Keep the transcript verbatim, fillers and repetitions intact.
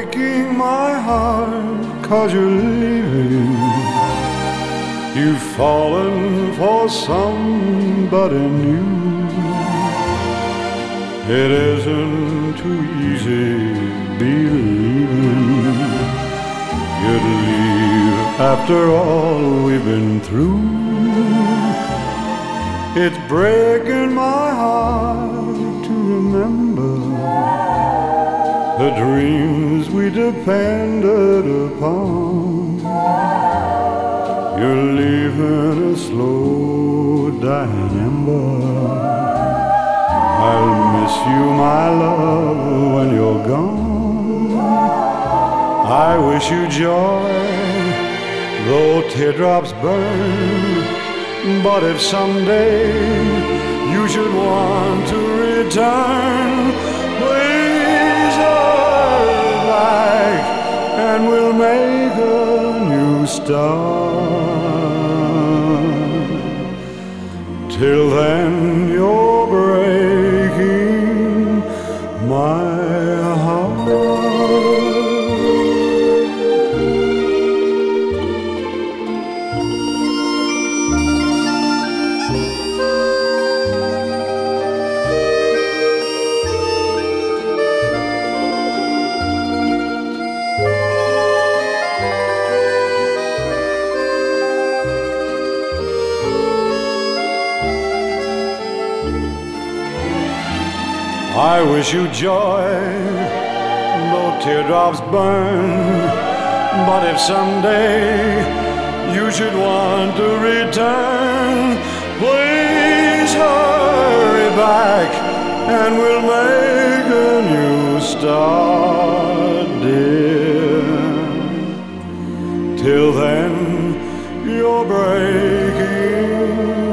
breaking my heart 'cause you're leaving. You've fallen for somebody new. It isn't too easy believing you'd leave after all we've been through. It's breaking my heart to remember the dreams we depended upon. You're leaving a slow dying ember. I'll miss you, my love, when you're gone. I wish you joy, though teardrops burn. But if someday you should want to return, please hurry back and we'll make a new start. Till then you're breaking my heart. I wish you joy, though teardrops burn. But if someday you should want to return, please hurry back and we'll make a new start, dear. Till then, you're breaking